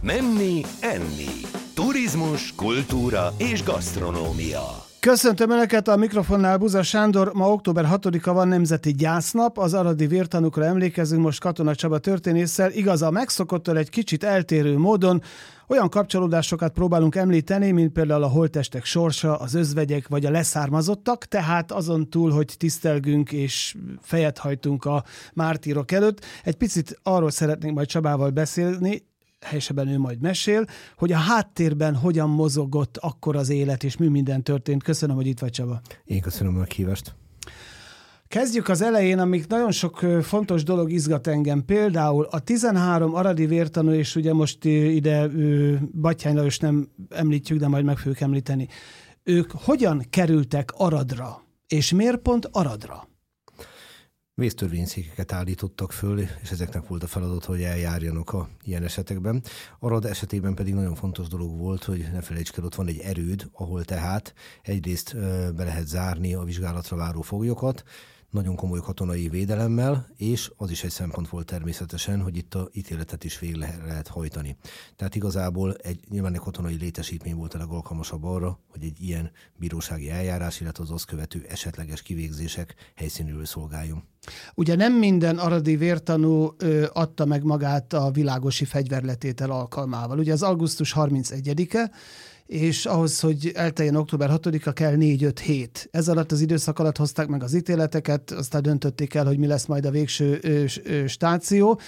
Menni, enni. Turizmus, kultúra és gasztronómia. Köszöntöm Önöket, a mikrofonnál Buza Sándor. Ma október 6-a van, Nemzeti Gyásznap. Az aradi vértanúkra emlékezünk most Katona Csaba történésszel. Igaz, a megszokottól egy kicsit eltérő módon olyan kapcsolódásokat próbálunk említeni, mint például a holttestek sorsa, az özvegyek vagy a leszármazottak, tehát azon túl, hogy tisztelgünk és fejet hajtunk a mártírok előtt. Egy picit arról szeretnénk majd Csabával beszélni, helyesebben ő majd mesél, hogy a háttérben hogyan mozogott akkor az élet, és mi minden történt. Köszönöm, hogy itt vagy, Csaba. Én köszönöm a meghívást. Kezdjük az elején, amik nagyon sok fontos dolog izgat engem. Például a 13 aradi vértanú, és ugye most ide Batthyány Lajos nem említjük, de majd meg fogjuk említeni. Ők hogyan kerültek Aradra, és miért pont Aradra? Vésztörvényszékeket állítottak föl, és ezeknek volt a feladat, hogy eljárjanak ilyen esetekben. Arad esetében pedig nagyon fontos dolog volt, hogy ne felejtsd el, ott van egy erőd, ahol tehát egyrészt be lehet zárni a vizsgálatra váró foglyokat, nagyon komoly katonai védelemmel, és az is egy szempont volt természetesen, hogy itt a ítéletet is végre lehet hajtani. Tehát igazából nyilván egy katonai létesítmény volt a legalkalmasabb arra, hogy egy ilyen bírósági eljárás, illetve az azt követő esetleges kivégzések helyszínűről szolgáljon. Ugye nem minden aradi vértanú adta meg magát a világosi fegyverletétel alkalmával. Ugye az augusztus 31-e, és ahhoz, hogy elteljen október 6-a, kell 4-5 hét. Ez alatt az időszak alatt hozták meg az ítéleteket, aztán döntötték el, hogy mi lesz majd a végső stáció.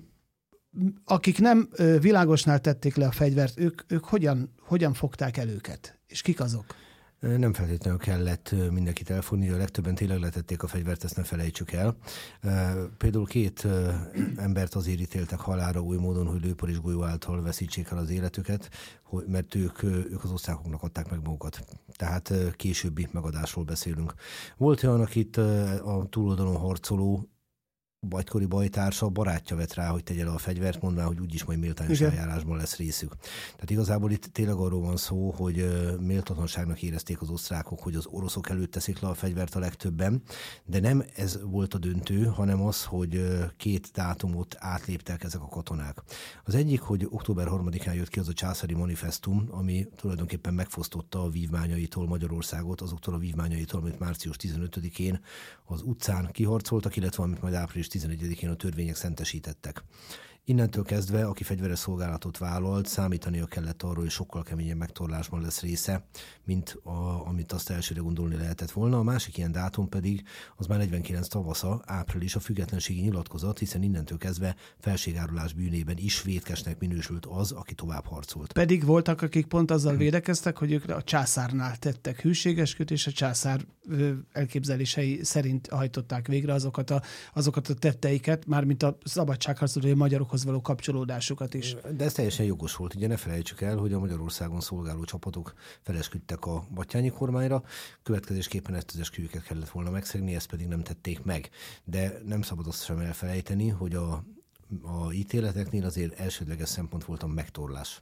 Akik nem világosnál tették le a fegyvert, ők hogyan fogták el őket? És kik azok? Nem feltétlenül kellett mindenkit elfogni, a legtöbben tényleg letették a fegyvert, ezt ne felejtsük el. Például 2 embert azért ítéltek halálra oly módon, hogy lőparisgolyó által veszítsék el az életüket, mert ők az osztrákoknak adták meg magukat. Tehát későbbi megadásról beszélünk. Volt olyan, akit a túloldalon harcoló egykori bajtársa, barátja vett rá, hogy tegye le a fegyvert, mondván, hogy úgyis majd méltányos eljárásban lesz részük. Tehát igazából itt tényleg arról van szó, hogy méltatlanságnak érezték az osztrákok, hogy az oroszok előtt teszik le a fegyvert a legtöbben, de nem ez volt a döntő, hanem az, hogy 2 dátumot átléptek ezek a katonák. Az egyik, hogy október 3-án jött ki az a császári manifestum, ami tulajdonképpen megfosztotta a vívmányaitól Magyarországot, azoktól a vívmányaitól, amit március 15-én az utcán kiharcoltak, illetve amit majd április 11-én a törvények szentesítettek. Innentől kezdve, aki fegyveres szolgálatot vállalt, számítania kellett arról, hogy sokkal keményebb megtorlásban lesz része, mint amit azt elsőre gondolni lehetett volna. A másik ilyen dátum pedig az már 49 tavasza, április, a függetlenségi nyilatkozat, hiszen innentől kezdve felségárulás bűnében is vétkesnek minősült az, aki tovább harcolt. Pedig voltak, akik pont azzal védekeztek, hogy ők a császárnál tettek hűségesküt, és a császár elképzelései szerint hajtották végre azokat a tetteiket, mármint a szabadságharcolói magyarokhoz való kapcsolódásukat is. De ez teljesen jogos volt. Ugye ne felejtsük el, hogy a Magyarországon szolgáló csapatok felesküdtek a batthyányi kormányra, következésképpen ezt az esküvőket kellett volna megszegni, ezt pedig nem tették meg. De nem szabad azt sem elfelejteni, hogy a ítéleteknél azért elsődleges szempont volt a megtorlás.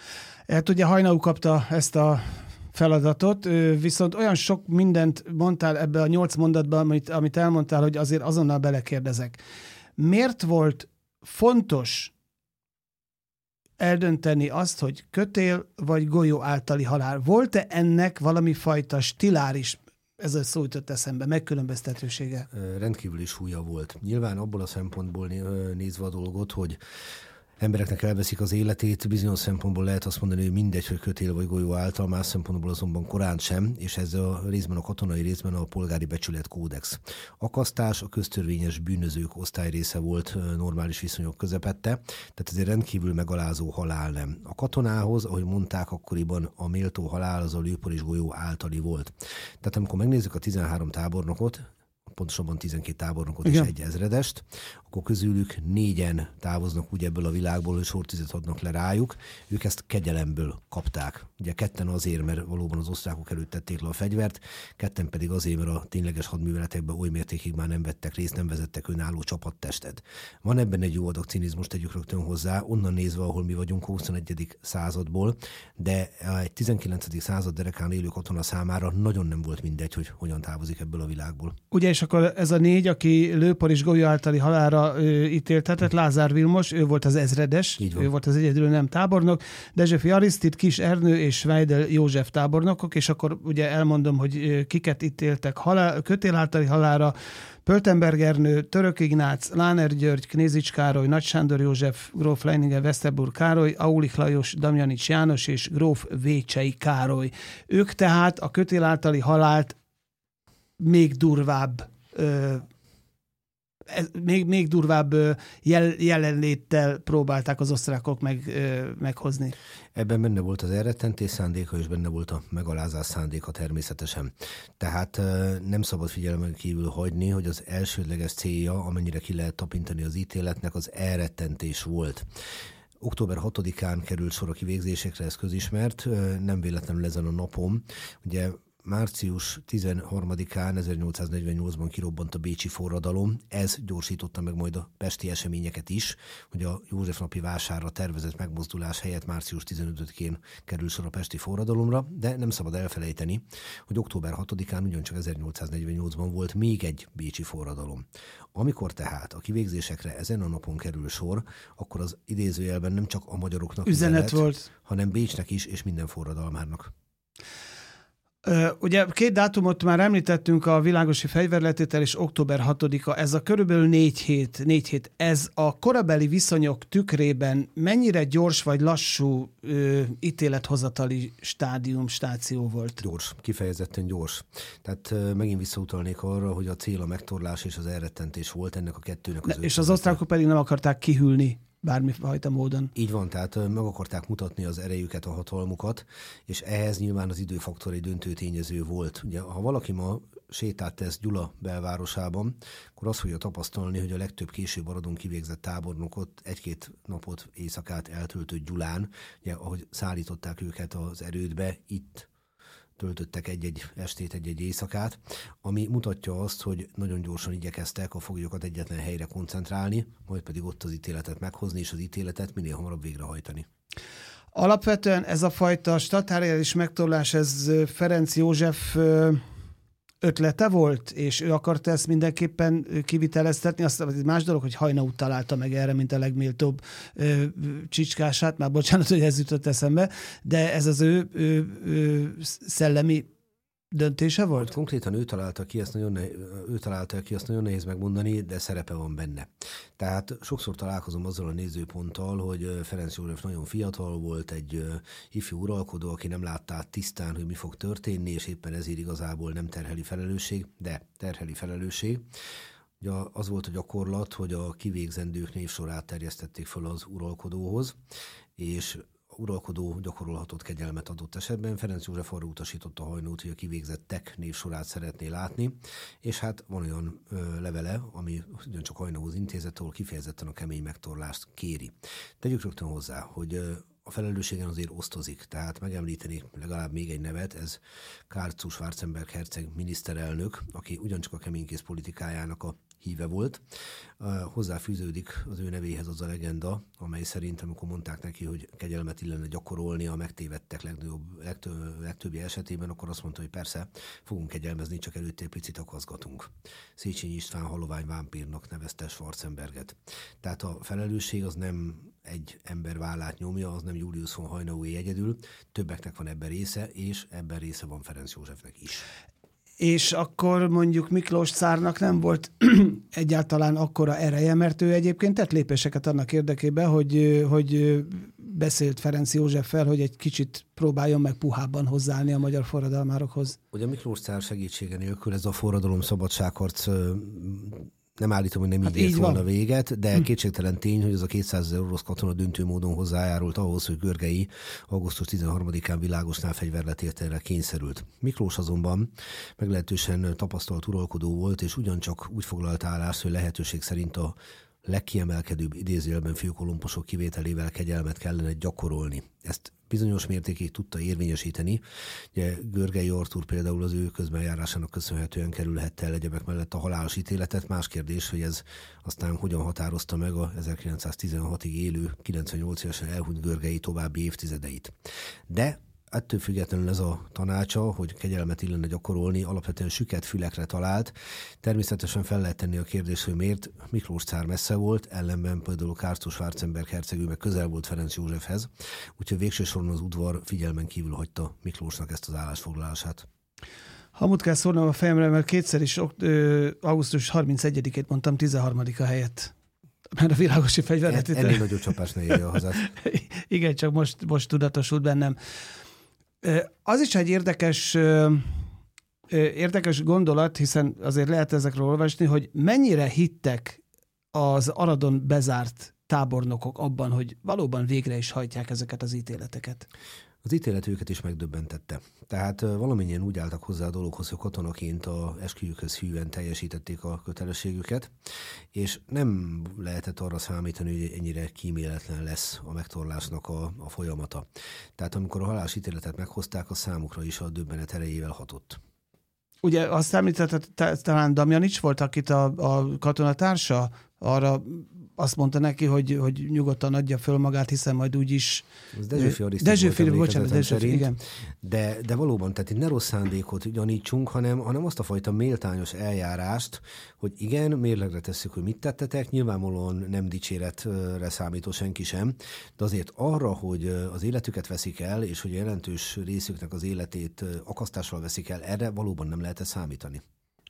Hát ugye Hajnau kapta ezt a feladatot, viszont olyan sok mindent mondtál ebbe a 8 mondatban, amit elmondtál, hogy azért azonnal belekérdezek. Miért volt fontos eldönteni azt, hogy kötél vagy golyó általi halál? Volt-e ennek valami fajta stiláris, ez a szó jutott eszembe, megkülönböztetősége? Rendkívüli súlya volt. Nyilván abból a szempontból nézve a dolgot, hogy embereknek elveszik az életét, bizonyos szempontból lehet azt mondani, hogy mindegy, hogy kötél vagy golyó által, más szempontból azonban korán sem, és ez a részben a katonai, részben a polgári becsületkódex. Akasztás a köztörvényes bűnözők osztályrésze volt normális viszonyok közepette, tehát ez egy rendkívül megalázó halál nem. A katonához, ahogy mondták akkoriban, a méltó halál az a lőparisgolyó általi volt. Tehát amikor megnézzük a 13 tábornokot, pontosabban 12 tábornokot és 1 ezredest, akkor közülük 4-en távoznak úgy ebből a világból, hogy sortüzet adnak le rájuk. Ők ezt kegyelemből kapták. Ugye 2 azért, mert valóban az osztrákok előtt tették le a fegyvert, 2 pedig azért, mert a tényleges hadműveletekben oly mértékig már nem vettek részt, nem vezettek önálló csapattestet. Van ebben egy jó adag cinizmus, tegyük rögtön hozzá, onnan nézve, ahol mi vagyunk a 21. századból, de egy 19. század derekán élő katona számára nagyon nem volt mindegy, hogy hogyan távozik ebből a világból. Ugye, és és akkor ez a 4, aki Lőpor és Golyó általi halálra ítéltetett, Lázár Vilmos, ő volt az ezredes, ő volt az egyedül nem tábornok, Dezsőfi Arisztid, Kis Ernő és Weidel József tábornokok, és akkor ugye elmondom, hogy kiket ítéltek kötél általi halálra: Pöltenberg Ernő, Török Ignác, Láner György, Knézics Károly, Nagy Sándor József, gróf Leininger Westerburg Károly, Aulich Lajos, Damjanics János és gróf Vécsei Károly. Ők tehát a kötél általi halált még durvább még durvább jelenléttel próbálták az osztrákok meghozni. Ebben benne volt az elrettentés szándéka, és benne volt a megalázás szándéka természetesen. Tehát nem szabad figyelmen kívül hagyni, hogy az elsődleges célja, amennyire ki lehet tapintani az ítéletnek, az elrettentés volt. Október 6-án került sor a kivégzésekre, ez közismert, nem véletlenül ezen a napon. Ugye március 13-án 1848-ban kirobbant a bécsi forradalom, ez gyorsította meg majd a pesti eseményeket is, hogy a József-napi vásárra tervezett megmozdulás helyett március 15-én kerül sor a pesti forradalomra, de nem szabad elfelejteni, hogy október 6-án ugyancsak 1848-ban volt még egy bécsi forradalom. Amikor tehát a kivégzésekre ezen a napon kerül sor, akkor az idézőjelben nem csak a magyaroknak üzenet volt, hanem Bécsnek is, és minden forradalmárnak. Ugye 2 dátumot már említettünk, a világosi fegyverletétel és október 6-a, ez a körülbelül 4 hét. Ez a korabeli viszonyok tükrében mennyire gyors vagy lassú ítélethozatali stáció volt? Gyors, kifejezetten gyors. Tehát megint visszautalnék arra, hogy a cél a megtorlás és az elrettentés volt ennek a kettőnek az és az osztrákok pedig nem akarták kihűlni bármifajta módon. Így van, tehát meg akarták mutatni az erejüket, a hatalmukat, és ehhez nyilván az időfaktor egy döntő tényező volt. Ugye, ha valaki ma sétát tesz Gyula belvárosában, akkor azt fogja tapasztalni, hogy a legtöbb később Aradon kivégzett tábornokot 1-2 napot, éjszakát eltöltött Gyulán, ugye, ahogy szállították őket az erődbe, itt töltöttek egy-egy estét, egy-egy éjszakát, ami mutatja azt, hogy nagyon gyorsan igyekeztek a foglyokat egyetlen helyre koncentrálni, majd pedig ott az ítéletet meghozni, és az ítéletet minél hamarabb végrehajtani. Alapvetően ez a fajta statáriális megtorlás, ez Ferenc József ötlete volt, és ő akarta ezt mindenképpen kiviteleztetni. Aztán más dolog, hogy Haynau találta meg erre, mint a legméltóbb csicskását, már bocsánat, hogy ez jutott eszembe, de ez az ő szellemi döntése volt? Konkrétan ő találta ki, azt nagyon nehéz megmondani, de szerepe van benne. Tehát sokszor találkozom azzal a nézőponttal, hogy Ferenc József nagyon fiatal volt, egy ifjú uralkodó, aki nem látta át tisztán, hogy mi fog történni, és éppen ezért igazából nem terheli felelősség, de terheli felelősség. Ugye az volt a gyakorlat, hogy a kivégzendők névsorát terjesztették föl az uralkodóhoz, és uralkodó gyakorolhatott kegyelmet adott esetben. Ferenc József arra utasította Haynót, hogy a kivégzettek névsorát szeretné látni, és hát van olyan levele, ami ugyancsak Haynóhoz intézett, ahol kifejezetten a kemény megtorlást kéri. Tegyük rögtön hozzá, hogy a felelősségen azért osztozik, tehát megemlítenék legalább még egy nevet, ez Karl zu Schwarzenberg herceg miniszterelnök, aki ugyancsak a keménykész politikájának a híve volt. Hozzáfűződik az ő nevéhez az a legenda, amely szerint, amikor mondták neki, hogy kegyelmet illene gyakorolni a megtévedtek legtöbbi esetében, akkor azt mondta, hogy persze, fogunk kegyelmezni, csak előtte egy picit akaszgatunk. Széchenyi István halovány vámpírnak nevezte Schwarzenberget. Tehát a felelősség az nem egy ember vállát nyomja, az nem Julius von Haynaué egyedül, többeknek van ebben része, és ebben része van Ferenc Józsefnek is. És akkor mondjuk Miklós cárnak nem volt egyáltalán akkora ereje, mert ő egyébként tett lépéseket annak érdekében, hogy beszélt Ferenc Józseffel, hogy egy kicsit próbáljon meg puhábban hozzáállni a magyar forradalmárokhoz. Ugye Miklós cár segítsége nélkül ez a forradalom szabadságharc, nem állítom, hogy nem így ért volna véget, de kétségtelen tény, hogy ez a 200 000 orosz katona döntő módon hozzájárult ahhoz, hogy Görgei augusztus 13-án Világosnál fegyverletételre kényszerült. Miklós azonban meglehetősen tapasztalt uralkodó volt, és ugyancsak úgy foglalt állást, hogy lehetőség szerint a legkiemelkedőbb idézőjelben főkolomposok kivételével kegyelmet kellene gyakorolni. Ezt bizonyos mértékig tudta érvényesíteni. Ugye Görgei Artúr például az ő közbenjárásának köszönhetően kerülhette el egyebek mellett a halálos ítéletet. Más kérdés, hogy ez aztán hogyan határozta meg a 1916-ig élő, 98 évesen elhunyt Görgei további évtizedeit. De ettől függetlenül ez a tanácsa, hogy kegyelmet illene gyakorolni, alapvetően süket fülekre talált. Természetesen fel lehet tenni a kérdést, hogy miért Miklós cár messze volt, ellenben például Kárstus Schwarzenberg hercegő meg közel volt Ferenc Józsefhez, úgyhogy végső soron az udvar figyelmen kívül hagyta Miklósnak ezt az állásfoglalását. Hamut kell szórnom a fejemre, mert kétszer is augusztus 31-ét mondtam 13. helyett. Mert a világosi fegyverletétel... Ennél nagyobb csapás ne érje a hazát. Igen, csak most tudatosult bennem. Az is egy érdekes gondolat, hiszen azért lehet ezekről olvasni, hogy mennyire hittek az Aradon bezárt tábornokok abban, hogy valóban végre is hajtják ezeket az ítéleteket. Az ítélet őket is megdöbbentette. Tehát valamennyien úgy álltak hozzá a dologhoz, hogy katonaként a esküjükhöz hűen teljesítették a kötelességüket, és nem lehetett arra számítani, hogy ennyire kíméletlen lesz a megtorlásnak a folyamata. Tehát amikor a halálsítéletet meghozták, a számukra is a döbbenet erejével hatott. Ugye azt említett, talán Damjanics volt, akit a katonatársa arra azt mondta neki, hogy nyugodtan adja föl magát, hiszen majd úgyis... Dezsőfi, bocsánat, igen. De valóban, tehát itt ne rossz szándékot gyanítsunk, hanem azt a fajta méltányos eljárást, hogy igen, mérlegre tesszük, hogy mit tettetek, nyilvánvalóan nem dicséretre számító senki sem, de azért arra, hogy az életüket veszik el, és hogy jelentős részüknek az életét akasztással veszik el, erre valóban nem lehet számítani.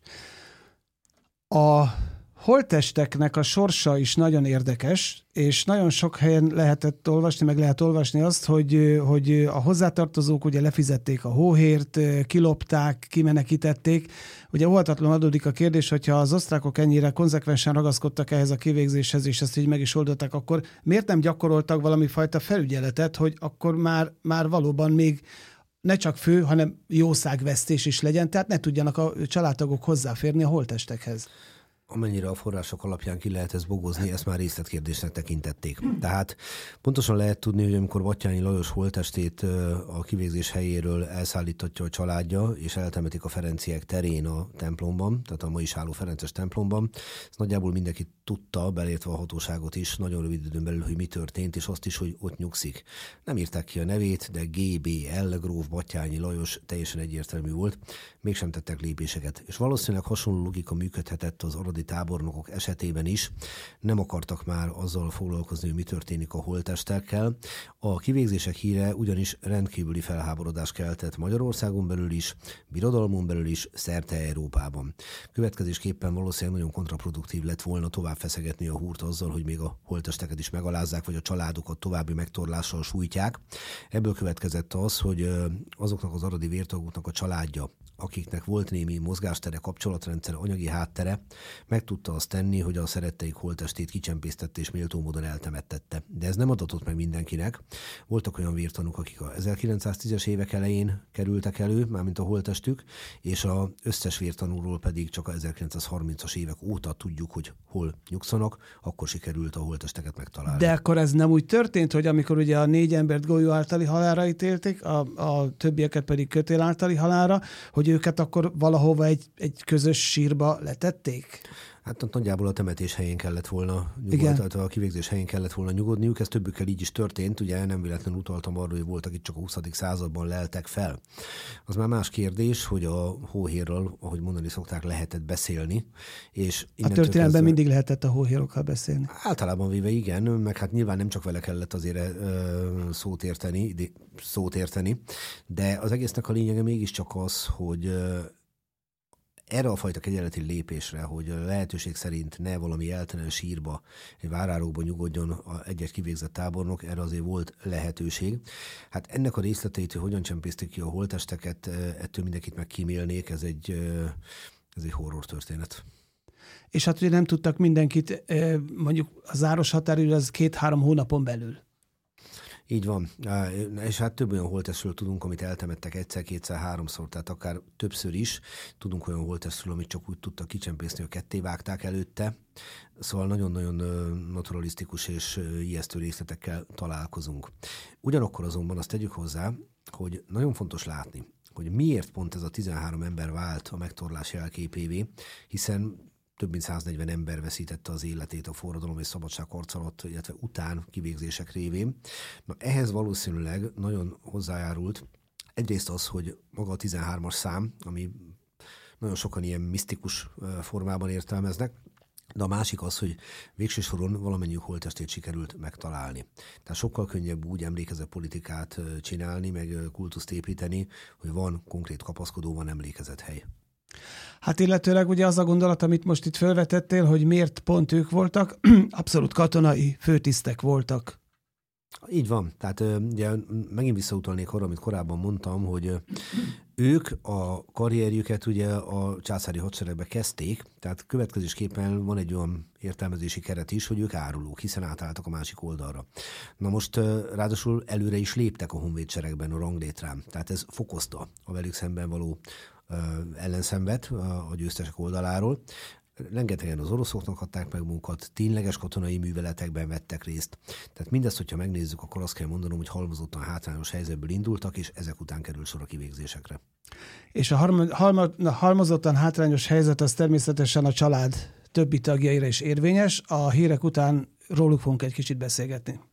A holttesteknek a sorsa is nagyon érdekes, és nagyon sok helyen lehetett olvasni, meg lehet olvasni azt, hogy a hozzátartozók ugye lefizették a hóhért, kilopták, kimenekítették. Ugye óhatatlanul adódik a kérdés, hogyha az osztrákok ennyire konzekvensen ragaszkodtak ehhez a kivégzéshez, és ezt így meg is oldották, akkor miért nem gyakoroltak valami fajta felügyeletet, hogy akkor már valóban még ne csak fő, hanem jószágvesztés is legyen, tehát ne tudjanak a családtagok hozzáférni a holttestekhez. Amennyire a források alapján ki lehet ezt bogozni, ezt már részletkérdésnek tekintették. Tehát pontosan lehet tudni, hogy amikor Batthyány Lajos holttestét a kivégzés helyéről elszállítatja a családja, és eltemetik a Ferenciek terén a templomban, tehát a ma is álló Ferences templomban, ez nagyjából mindenki tudta, beleértve a hatóságot is, nagyon rövid időn belül, hogy mi történt, és azt is, hogy ott nyugszik. Nem írták ki a nevét, de GBL, gróf Batthyány Lajos teljesen egyértelmű volt, mégsem tettek lépéseket. És valószínűleg hasonló logika működhetett az aradi tábornokok esetében is. Nem akartak már azzal foglalkozni, hogy mi történik a holttestekkel. A kivégzések híre ugyanis rendkívüli felháborodást keltett Magyarországon belül is, birodalmon belül is, szerte Európában. Következésképpen valószínűleg nagyon kontraproduktív lett volna tovább feszegetni a húrt azzal, hogy még a holttesteket is megalázzák, vagy a családokat további megtorlással sújtják. Ebből következett az, hogy azoknak az aradi vértagoknak a családja, akiknek volt némi mozgástere, kapcsolatrendszer, anyagi háttere, meg tudta azt tenni, hogy a szeretteik holttestét kicsempésztette és méltó módon eltemettette. De ez nem adatott meg mindenkinek. Voltak olyan vértanúk, akik a 1910-es évek elején kerültek elő, mármint a holttestük, és az összes vértanúról pedig csak a 1930-as évek óta tudjuk, hogy hol nyugszanak, akkor sikerült a holttesteket megtalálni. De akkor ez nem úgy történt, hogy amikor ugye a 4 embert golyó általi halálra ítélték, a többieket pedig kötél általi halálra, hogy őket akkor valahova egy közös sírba letették? Hát nagyjából a temetés helyén kellett volna a kivégzés helyén kellett volna nyugodniuk, ez többükkel így is történt, ugye nem véletlenül utaltam arra, hogy voltak itt csak a 20. században leltek fel. Az már más kérdés, hogy a hóhérral, ahogy mondani szokták, lehetett beszélni. És a történelemben mindig lehetett a hóhérokkal beszélni. Általában véve igen, meg hát nyilván nem csak vele kellett azért szót érteni, de az egésznek a lényege mégiscsak az, hogy erre a fajta kegyeleti lépésre, hogy lehetőség szerint ne valami eltelen sírba, egy várárokba nyugodjon egy-egy kivégzett tábornok, erre azért volt lehetőség. Hát ennek a részleteit, hogy hogyan csempészték ki a holttesteket, ettől mindenkit megkímélnék, ez egy horror történet. És hát ugye nem tudtak mindenkit, mondjuk a záros határidő az 2-3 hónapon belül. Így van, és hát több olyan holttestről tudunk, amit eltemettek egyszer, kétszer, háromszor, tehát akár többször is. Tudunk olyan holttestről, amit csak úgy tudtak kicsempészni, hogy ketté vágták előtte. Szóval nagyon-nagyon naturalisztikus és ijesztő részletekkel találkozunk. Ugyanakkor azonban azt tegyük hozzá, hogy nagyon fontos látni, hogy miért pont ez a 13 ember vált a megtorlás jelképévé, hiszen több mint 140 ember veszítette az életét a forradalom és szabadságharc alatt, illetve után kivégzések révén. Na, ehhez valószínűleg nagyon hozzájárult Egyrészt az, hogy maga a 13-as szám, ami nagyon sokan ilyen misztikus formában értelmeznek, de a másik az, hogy végső soron valamennyiük holttestét sikerült megtalálni. Tehát sokkal könnyebb úgy emlékezett politikát csinálni, meg kultuszt építeni, hogy van konkrét kapaszkodó, van emlékezetthely. Hát illetőleg ugye az a gondolat, amit most itt felvetettél, hogy miért pont ők voltak, abszolút katonai főtisztek voltak. Így van. Tehát ugye megint visszautalnék arra, amit korábban mondtam, hogy ők a karrierjüket ugye a császári hadseregbe kezdték, tehát következésképpen van egy olyan értelmezési keret is, hogy ők árulók, hiszen átálltak a másik oldalra. Na most ráadásul előre is léptek a honvédseregben a ranglétrán, tehát ez fokozta a velük szemben való ellenszenvet a győztesek oldaláról. Rengetegen az oroszoknak adták meg munkat, tényleges katonai műveletekben vettek részt. Tehát mindezt, hogyha megnézzük, akkor azt kell mondanom, hogy halmozottan hátrányos helyzetből indultak, és ezek után került sor a kivégzésekre. És a halmozottan hátrányos helyzet az természetesen a család többi tagjaira is érvényes. A hírek után róluk fogunk egy kicsit beszélgetni.